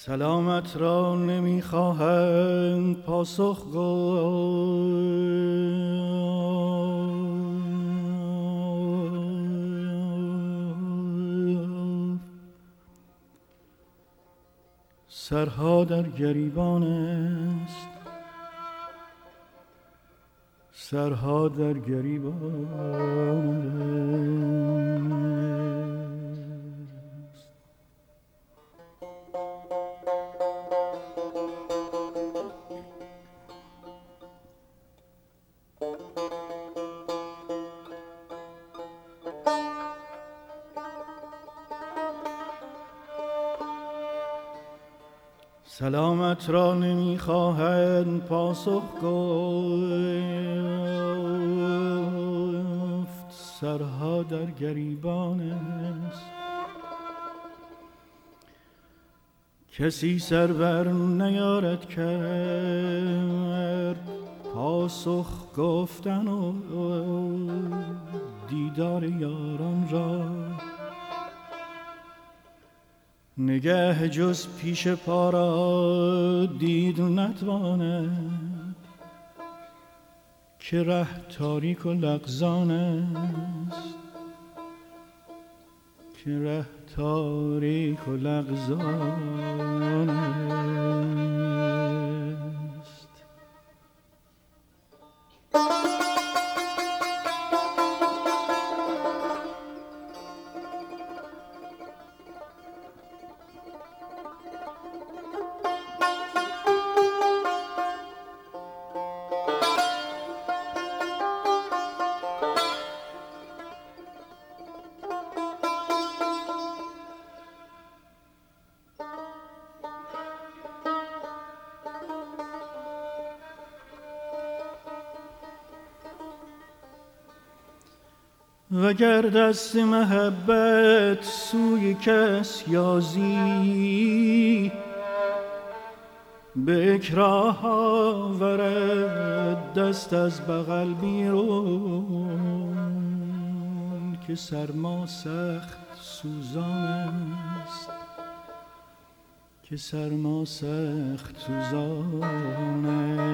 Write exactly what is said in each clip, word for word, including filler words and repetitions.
سلامت را نمیخواهند پاسخ گفت، سرها در گریبان است، سرها در گریبان است. سلامت را نمیخواهند پاسخ گفت، سرها در گریبان است. کسی سر بر نیارد کرد پاسخ گفتن و دیدار یاران را. نگه جز پیش پا را دید نتواند، که ره تاریک و لغزان است، که ره تاریک و لغزان است. وگر دست محبت سوی کس یازی، به اکراه آورد دست از بغل بیرون، که سرما سخت سوزان است، که سرما سخت سوزان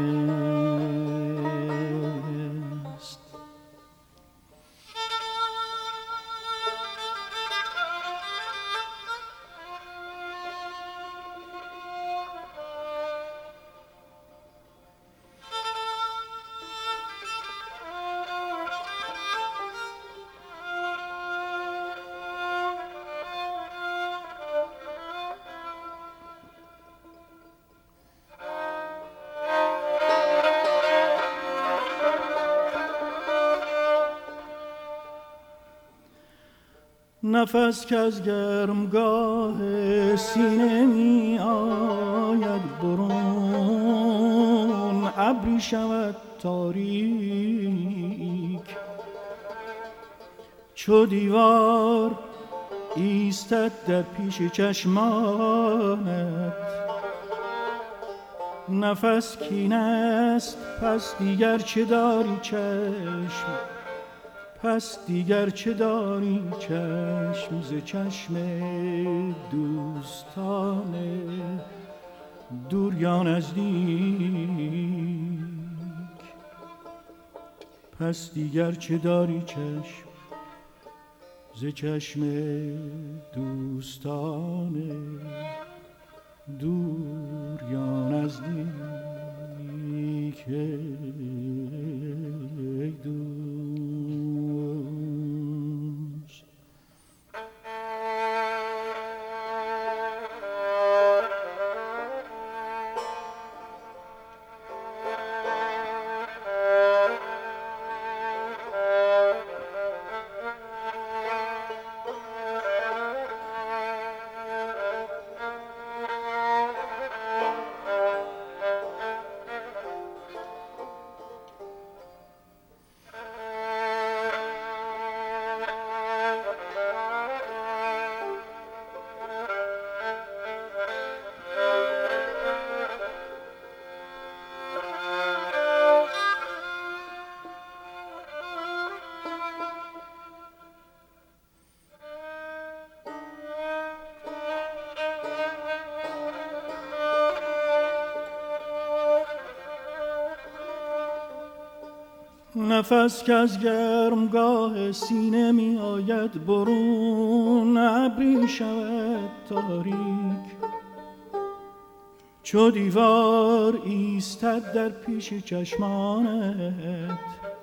است. نفس که از گرمگاه سینه می آید برون، ابری شود تاریک چو دیوار ایستد در پیش چشمانت. نفس کین است پس دیگر چه داری چشم، پس دیگر چه داری چشم ز چشم دوستان دور یا نزدیک. پس دیگر چه داری چشم ز چشم دوستان دور یا نزدیک. ای دوست. نفس که از گرمگاه سینه می آید برون، ابری شود تاریک چو دیوار ایستد در پیش چشمانت.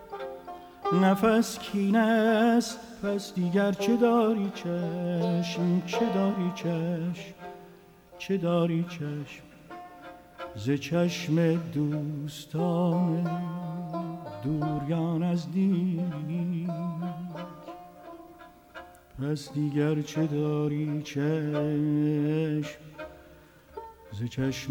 نفس کینه است پس دیگر چه داری چشم، چه داری چشم، چه داری چشم ز چشم دوستان دور یا نزدیک. پس دیگر چه داری چشم ز چشم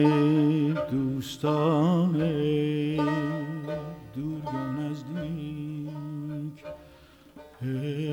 دوستان دور یا نزدیک.